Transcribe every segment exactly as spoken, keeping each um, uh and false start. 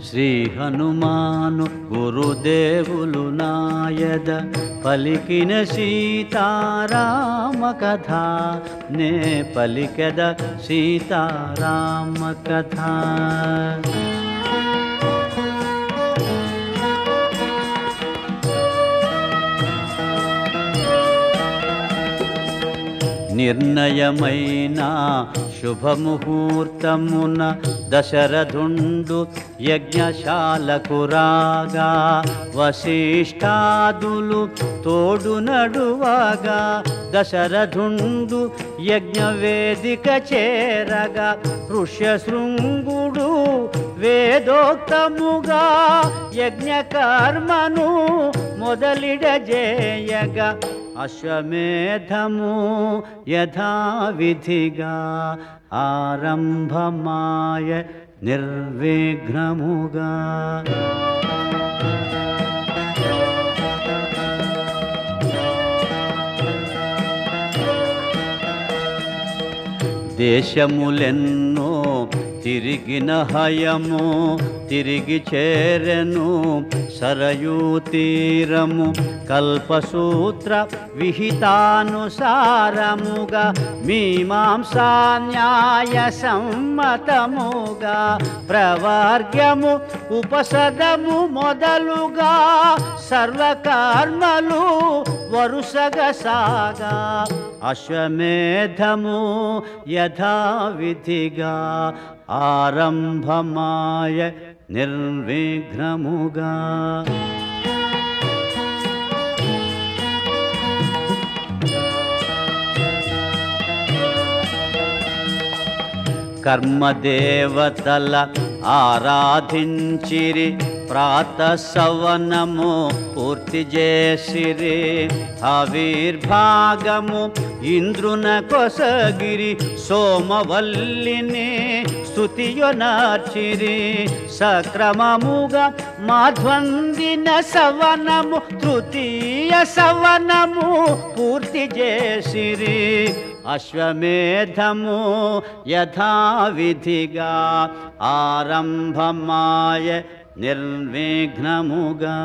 శ్రీ హనుమాను గురుదేవులు నాయద పలికిన సీతారామ కథ నే పలికెద సీతారామ కథ. నిర్ణయమైన శుభముహూర్తమున దశరథుండు యజ్ఞశాలకు రాగా వశిష్ఠాదులు తోడు నడువగా దశరథుండు యజ్ఞవేదిక చేరగా ఋష్యశృంగుడు వేదోక్తముగా యజ్ఞకర్మను మొదలిడజేయగా అశ్వమేధము యథావిధిగా ఆరంభమాయ నిర్విఘ్నముగా. దేశములెన్నో తిరిగిన హయము తిరిగి చేరెను సరయూ తీరము కల్పసూత్ర విహితానుసారముగా మీమాంసా న్యాయ సమ్మతముగా ప్రవర్గ్యము ఉపసదము మొదలుగా సర్వకర్మలు వరుసగా సాగా అశ్వమేధము యథావిధిగా ఆరంభమాయ నిర్విఘ్నముగా. కర్మదేవతల ఆరాధించిరి ప్రాతసవనము పూర్తి చేసిరి ఆవిర్భాగము ఇంద్రున కొసగిరి సోమవల్లిని స్తుతియొనార్చిరి సక్రమముగా మాధ్వందిన సవనము తృతీయ సవనము పూర్తి చేసిరి అశ్వమేధము యథావిధిగా ఆరంభమాయ నిర్విఘ్నముగా.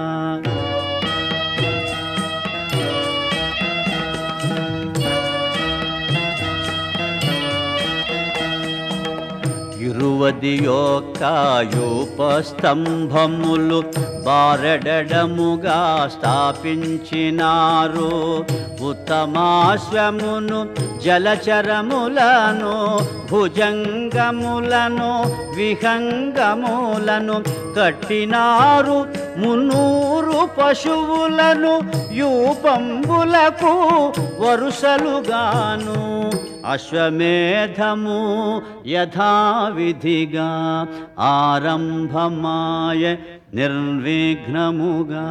ఇరువది యొక్క యూపస్తంభములు బారెడముగా స్థాపించినారు ఉత్తమాశ్వమును జలచరములను భుజంగములను విహంగములను కట్టినారు మున్నూరు పశువులను యూపంబులకు వరుసలుగాను అశ్వమేధము యథావిధిగా ఆరంభమాయ నిర్విఘ్నముగా.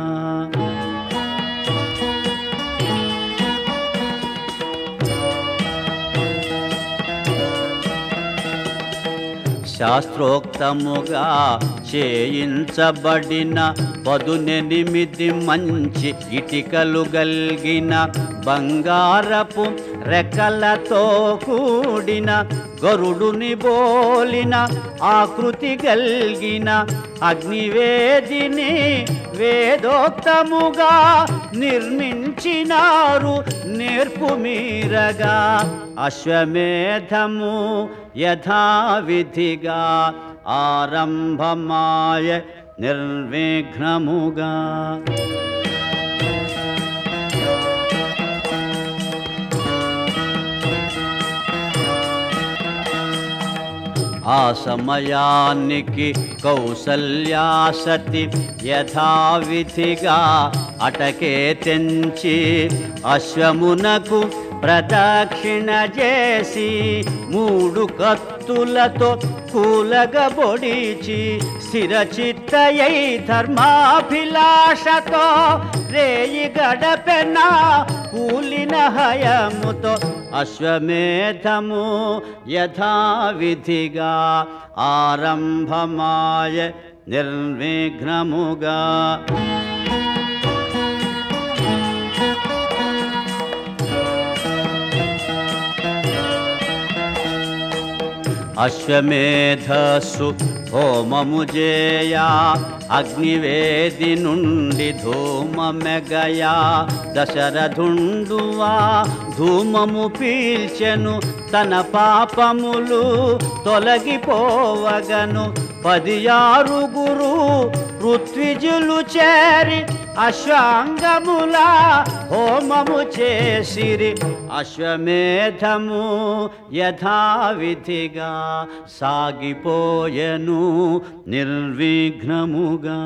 శాస్త్రోక్తముగా చేయించబడిన పదునెనిమిది మంచి ఇటికలు గల్గిన బంగారపు రెక్కలతో కూడిన గరుడుని బోలిన ఆకృతి గల్గిన అగ్నివేదిని వేదోక్తముగా నిర్మించినారు నేర్పు మీరగా అశ్వమేధము యథావిధిగా ఆరంభమాయ నిర్విఘ్నముగా. ఆ సమయానికి కౌసల్యాసతి యథావిధిగా అటకే తెంచి అశ్వమునకు ప్రదక్షిణ చేసి మూడు కత్తులతో కూలగబొడిచి స్థిరచిత్తయై ధర్మాభిలాషతో రేయి గడపెన కూలిన హయముతో అశ్వమేధము యథావిధిగా ఆరంభమాయ నిర్విఘ్నముగా. అశ్వమేధస్సు హోమము జేయా అగ్నివేది నుండి ధూమమెగయా దశరథుండువా ధూమము పీల్చెను తన పాపములు తొలగిపోవగను పదియారుగురు ఋత్విజులు చేరి అశ్వాంగముల హోమము చేసిరి అశ్వమేధము యథావిధిగా సాగిపోయెను నిర్విఘ్నముగా.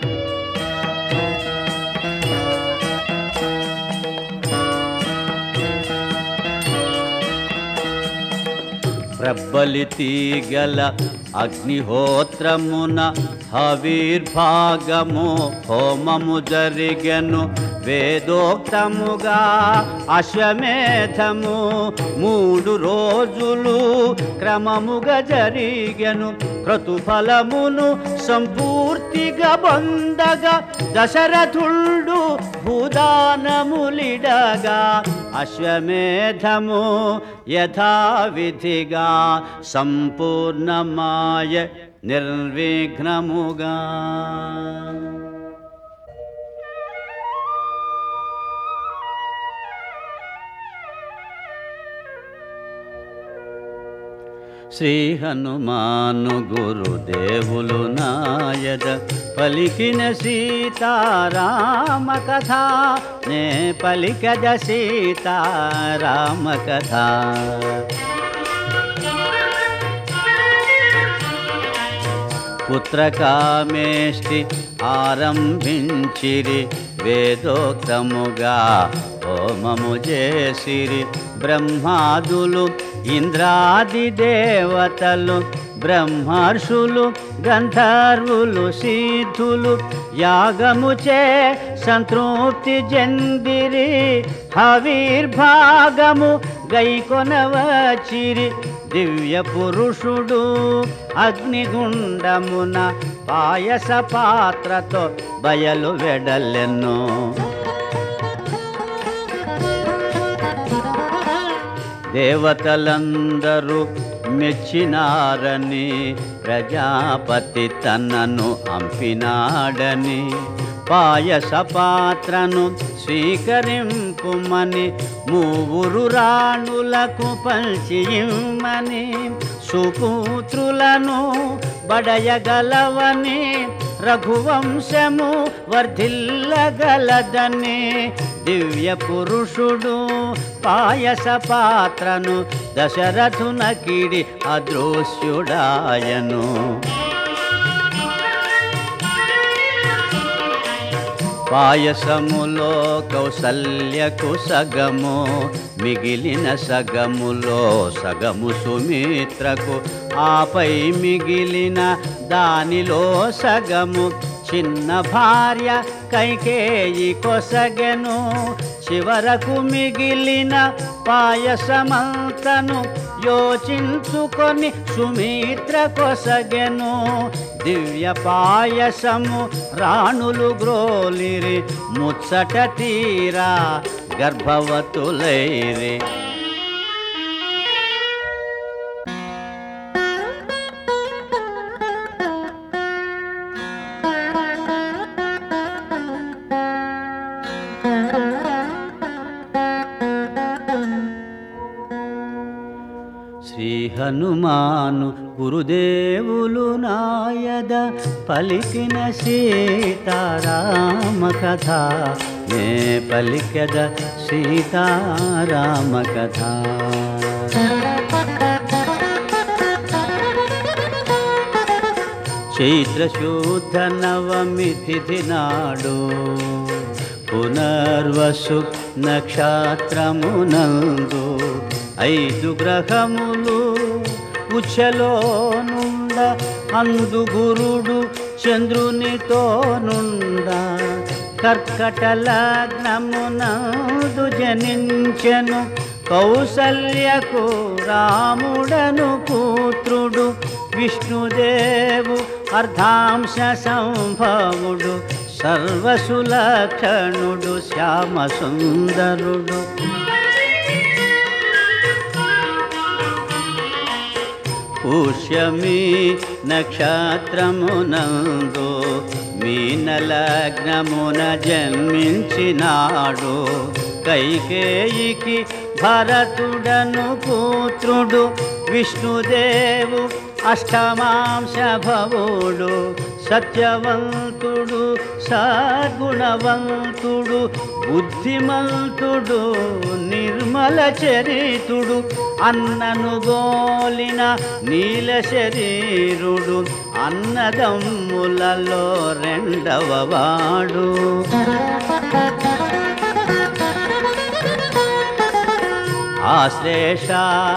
ప్రబలి తీగల అగ్నిహోత్రమున హవిర్భాగము హోమము జరిగెను వేదోక్తముగా అశ్వమేధము మూడు రోజులు క్రమముగా జరిగెను క్రతుఫలమును సంపూర్తిగా పొందగా దశరథుడు భూదానములిడగా అశ్వమేధము యథావిధిగా సంపూర్ణమాయ నిర్విఘ్నముగా. శ్రీ హనుమాను గురుదేవులు నాయద పలికిన సీతారామ కథ నే పలికద సీతారామ కథ. పుత్రకామేష్టి ఆరంభించిరి వేదోక్తముగా హోమము చేసిరి బ్రహ్మాదులు ఇంద్రాది దేవతలు బ్రహ్మర్షులు గంధర్వులు సిద్ధులు యాగముచే సంతృప్తి చెందిరి హవిర్భాగము గైకొనవచిరి దివ్య పురుషుడు అగ్నిగుండమున పాయస పాత్రతో బయలు వెడలెను దేవతలందరూ మెచ్చినారని ప్రజాపతి తనను అంపినాడని పాయస పాత్రను స్వీకరింపుమని మూవురు రాణులకు పంచిమ్మని సుపుత్రులను బడయగలవని రఘువంశము వర్ధిల్లగలదని దివ్య పురుషుడు పాయస పాత్రను దశరథునకిడి అదృశ్యుడాయను పాయసములో కౌసల్యకు సగము మిగిలిన సగములో సగము సుమిత్రకు ఆపై మిగిలిన దానిలో సగము చిన్న భార్య కైకేయి కొసగెను చివరకు మిగిలిన పాయసమంతను యోచించుకొని సుమిత్ర కొసగెను దివ్య పాయసము రాణులు గ్రోలిరి ముచ్చట తీరా గర్భవతులైరి శ్రీ హనుమాను గురుదేవులు నాయద పలికిన సీతారామ కథ నే పలికద సీతారామ కథ. చైత్రశుద్ధ నవమి తిథి నాడు పునర్వసు నక్షత్రమునందు ఐదు గ్రహములు ఉచ్చలో నుండ అందు గురుడు చంద్రునితో నుండ కర్కట లగ్నమునందు జనించెను కౌసల్యకు రాముడను పుత్రుడు విష్ణుదేవు అర్ధాంశ సంభవుడు సర్వసులక్షణుడు శ్యామ సుందరుడు పుష్యమి నక్షత్రమునందు మీనలగ్నమున జన్మించినాడు. కైకేయికి భరతుడను పుత్రుడు విష్ణుదేవు అష్టమాంశ భవుడు. సత్యవంతుడు సద్గుణవంతుడు బుద్ధిమంతుడు నిర్మల చరితుడు. అన్నను గోలిన నీల శరీరుడు అన్నదమ్ములలో రెండవ వాడు. ఆశ్లేష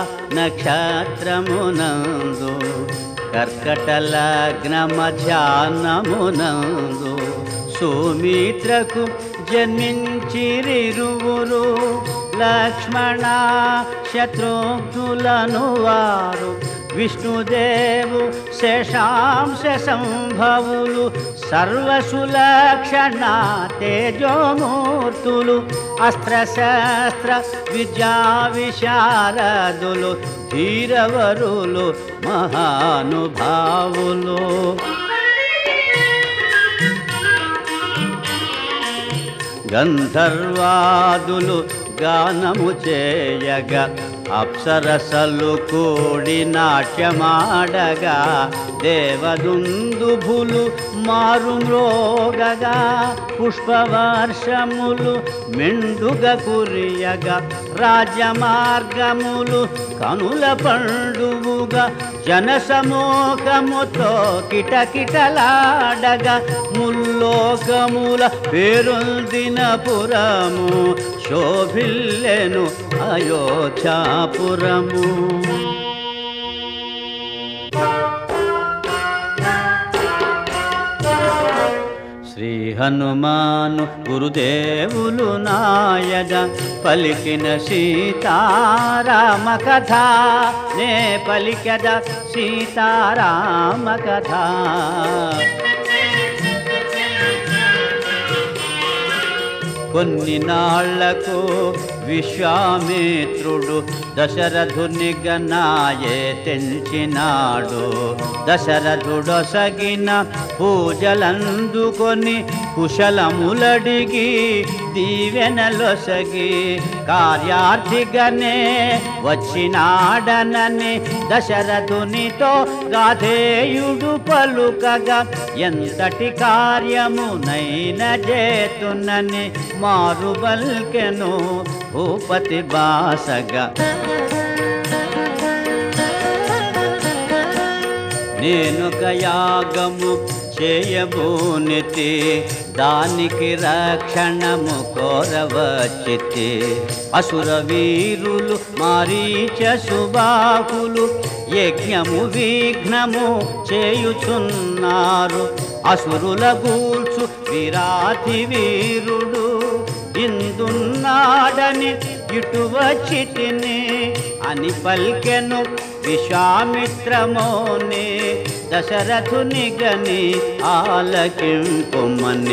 నక్షత్రమునందు కర్కట లగ్న మధ్యాహ్నమునందు సుమిత్రకు జన్మించిరిరువురు. లక్ష్మణ శత్రుఘ్నులను వారు విష్ణుదేవు శేషాంశ సంభవులు. సర్వసులక్షణ తేజోమూర్తులు అస్త్రశస్త్ర విద్యా విశారదులు ధీరవరులు మహానుభావులు. గంధర్వాదులు గానము చేయగా అప్సరసలు కూడి నాట్యమాడగా దేవదుందుభులు మారుమ్రోగగా పుష్పవర్షములు మెండుగా కురియగా రాజ్యమార్గములు కనుల పండువుగా జనసమూహముతో కిటకిటలాడగా ముల్లోకముల పేరొందిన పురము శోభిల్లెను అయోధ్యాపురము. శ్రీ హనుమాను గురుదేవులు నాయద పలికిన సీతారామ కథ నే పలికద సీతారామ కథ. కొన్ని నాళ్లకు విశ్వామిత్రుడు దశరథుని గనాయే తెంచినాడు. దశరథుడొసగిన పూజలందుకొని కుశలములడిగి దీవెనలొసగి కార్యార్థిగనే వచ్చినాడనని దశరథునితో గాధేయుడు పలుకగా ఎంతటి కార్యమునైన చేతునని మారుబల్కెను భూపతి బాసగా. నేనొక యాగము చేయబోనితి దానికి రక్షణము కోరవచ్చితి. అసుర వీరులు మారీచ సుబాహులు యజ్ఞము విఘ్నము చేయుచున్నారు. అసురుల గూల్చు విరాతి వీరుడు ఇందున్నాడని ఇటు వచ్చితిని అని పల్కెను విశ్వామిత్రమోని దశరథుని గని ఆలకింపుమని.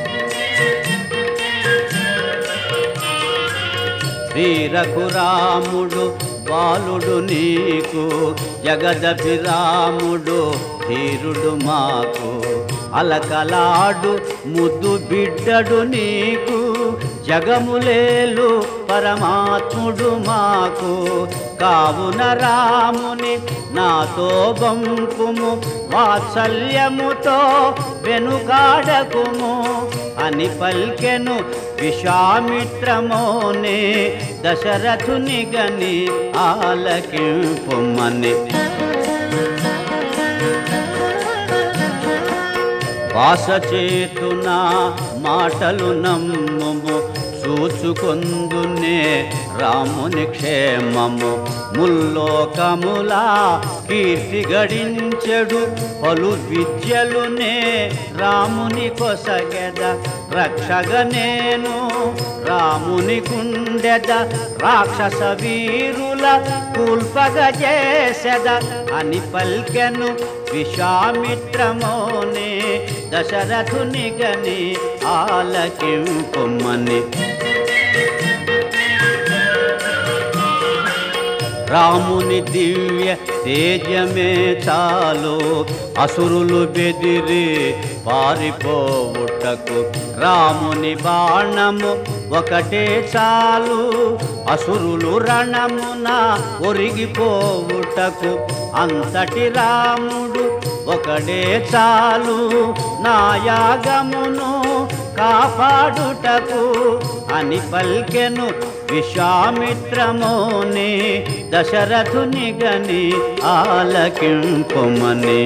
శ్రీరఘురాముడు బాలుడు నీకు జగదభిరాముడు ధీరుడు మాకు. అలకలాడు ముద్దు బిడ్డడు నీకు జగములేలు పరమాత్ముడు మాకు. కావున రాముని నాతో బంపుము వాత్సల్యముతో వెనుకాడకుము అని పల్కెను విశ్వామిత్రమోని దశరథుని గని ఆలకింపుమని. వాసచేతున మాటలు నమ్ముము చూచుకొందునే రాముని క్షేమము. ముల్లోకములా కీర్తి గడించెడు పలు విద్యలునే రాముని కొసగెద. రక్షగ నేను రాముని కుండెద రాక్షస వీరుల కూల్పగ చేసెద అని పల్కెను విశ్వామిత్రమోని దశరథుని గని ఆలకింపుమని. రాముని దివ్య తేజమే చాలు అసురులు బెదిరి పారిపోవుటకు. రాముని బాణము ఒకటే చాలు అసురులు రణమున ఒరిగిపోవుటకు. అంతటి రాముడు ఒకడే చాలు నా యాగమును కాపాడుటకు అని పల్కెను విశ్వామిత్రముని. దశరథుని గని ఆలకింపుమని.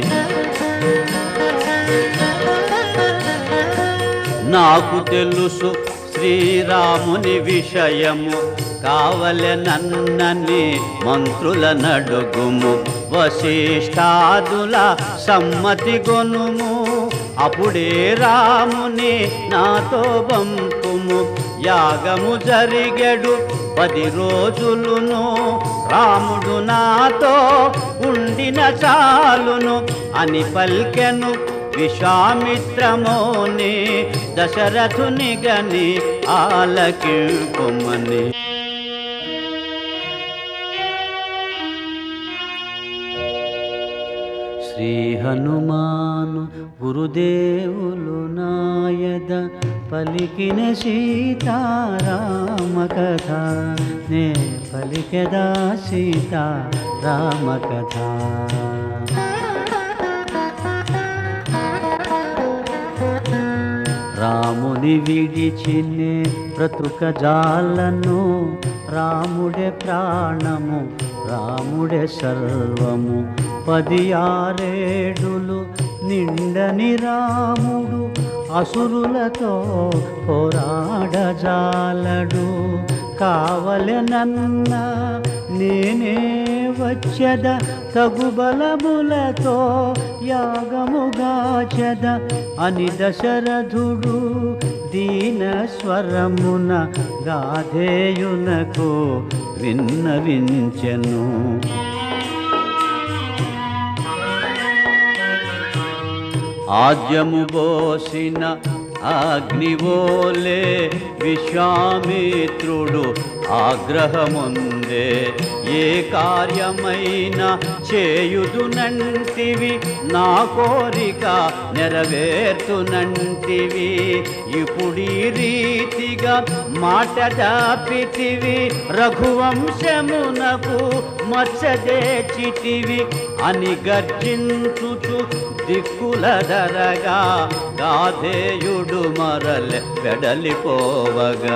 నాకు తెలుసు శ్రీరాముని విషయము కావలెనన్నని మంత్రుల నడుగుము. వశిష్ఠాదుల సమ్మతి గొనుము అప్పుడే రాముని నాతో పంపుము. యాగము జరిగెడు పది రోజులును రాముడు నాతో ఉండిన చాలును అని పల్కెను విశ్వామిత్రముని. దశరథుని గని ఆలకింపుమని. శ్రీ హనుమాను గురుదేవులు నాయద పలికిన సీతారామ కథ. నే పలికెదా సీతారామ కథ. రాముని విడిచినే బ్రతుక జాలను. రాముడే ప్రాణము రాముడే సర్వము. పది ఆరేడులు నిండని రాముడు అసురులతో పోరాడజాలడు. కావలెనన్న నేనే వచ్చెద తగు బలములతో యాగముగాచెద అని దశరథుడు దీన స్వరమున గాధేయునకు విన్నవించెను. ఆద్యము బోసిన అగ్నివోలే విశ్వామిత్రుడు ఆగ్రహముందే. ఏ కార్యమైన చేయుదునంటివి నా కోరిక నెరవేర్తునంటివి. ఇప్పుడీ రీతిగా మాట దాపితివి రఘువంశమునకు మత్సదేచితివి అని గర్జించుచు దిక్కుల దరగా గాధేయుడు మరలె వెడలిపోవగా.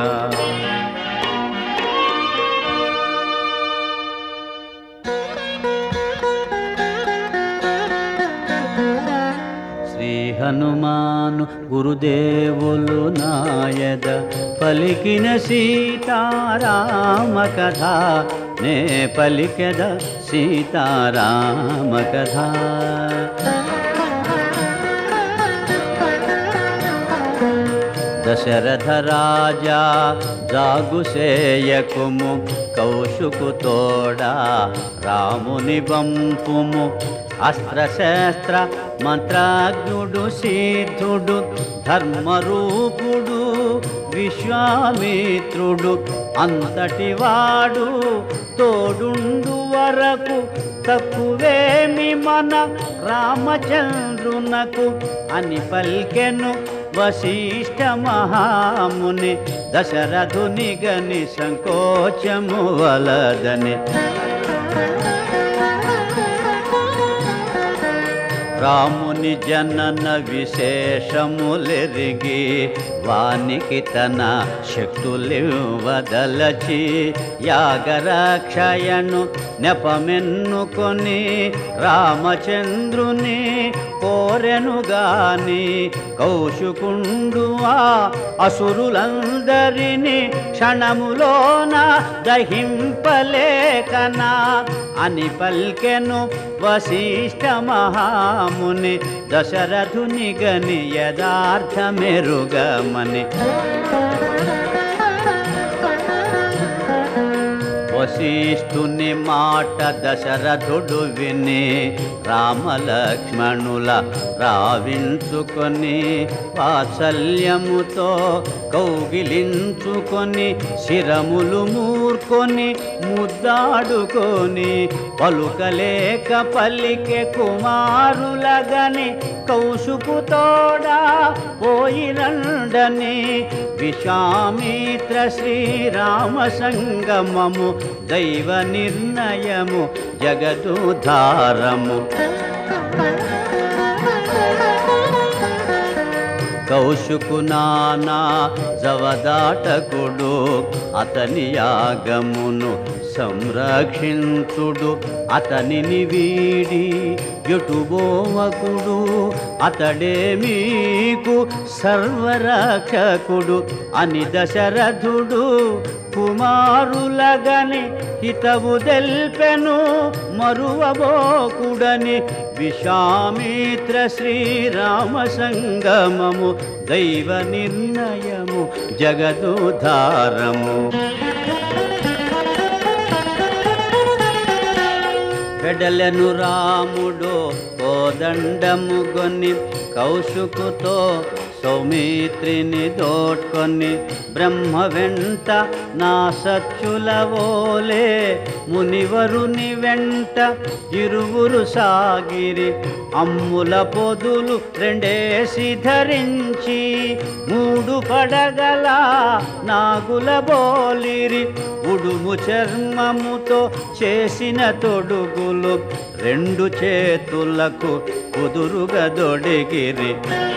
శ్రీ హనుమాను గురుదేవులు నాయద పలికిన సీతారామ కథ. నే పలికెద సీతారామ కథ. దశరథ రాజా జాగుసేయకుము కౌశుకు తోడా రాముని బంపుము. అస్త్రశస్త్ర మంత్రాజ్ఞుడు సిద్ధుడు ధర్మరూపుడు విశ్వామిత్రుడు అంతటి వాడు తోడుండు వరకు తక్కువేమి మన రామచంద్రునకు అని పల్కెను వశిష్ఠ మహాముని. దశరథుని గని సంకోచము వలదని. రాముని జనన విశేషములెరిగి వానికి తన శక్తులివ్వదలచి యాగరక్షయను నెపమెన్నుకొని రామచంద్రుని కోరెనుగాని కౌశుకుండు ఆ అసురులందరిని క్షణములోన దహింపలేకనా అని పల్కెను వశిష్ఠ మహాముని. దశరథుని గని యథార్థమెరుగమని. వశిష్ఠుని మాట దశరథుడు విని రామలక్ష్మణుల రావించుకొని వాత్సల్యముతో కౌగిలించుకొని శిరములు మూర్ఛ కూర్కొని ముద్దాడుకొని పలుకలేక పల్లికే కుమారులగని కౌశుకు తోడా పోయిరండని విశ్వామిత్ర శ్రీరామ సంగమము దైవ నిర్ణయము జగదుద్ధారము. కౌశుకు నానా జవదాటకుడు అతని యాగమును సంరక్షించుడు, అతనిని వీడి ఎటుబోవకుడు అతడే మీకు సర్వరక్షకుడు అని దశరథుడు కుమారులగని హితవు తెల్పెను మరువబోకుడని విశ్వామిత్ర శ్రీరామ సంగమము దైవ నిర్ణయము జగదుద్ధారము. వెడలెను రాముడు కోదండము గొని కౌశుకుతో సౌమిత్రిని దోడ్కొని బ్రహ్మ వెంట నా సచ్చులవోలే మునివరుని వెంట ఇరువురు సాగిరి అమ్ముల పొదులు రెండేసి ధరించి మూడు పడగల నాగుల బోలిరి ఉడుము చర్మముతో చేసిన తొడుగులు రెండు చేతులకు కుదురుగా దొడిగిరి.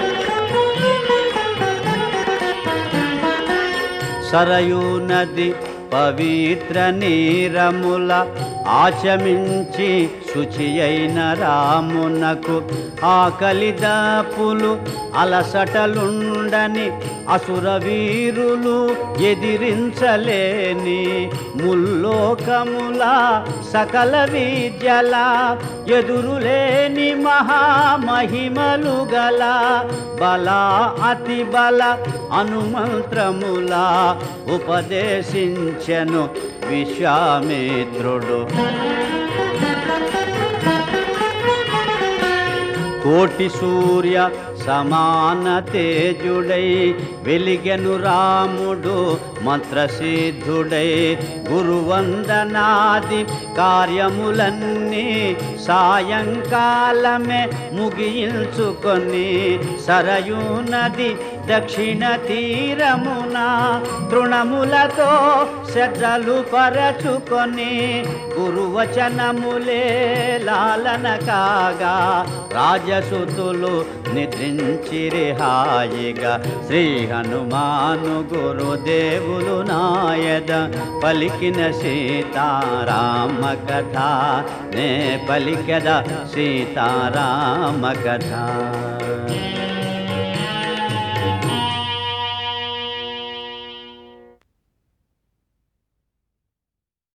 సరయూ నది పవిత్ర నీరముల ఆచమించి శుచి అయిన రామునకు ఆకలిదాపులు అలసటలుండని అసుర వీరులు ఎదిరించలేని ముల్లోకముల సకల విద్యల ఎదురులేని మహామహిమలు గల బల అతి బల అనుమంత్రముల ఉపదేశించెను విశ్వామిత్రుడు. కోటి సూర్య సమాన తేజుడై వెలిగెను రాముడు మంత్రసిద్ధుడై గురువందనాది కార్యములన్నీ సాయంకాలమే ముగించుకొని సరయూ నది దక్షిణ తీరమున తృణములతో శ్రద్ధలు పరచుకొని గురువచనములే లాలన కాగా రాజసుతులు నిద్రించిరి హాయిగా. శ్రీ హనుమాను గురుదేవులు నాయద పలికిన సీతారామ కథ నే పలికెద సీతారామ కథ.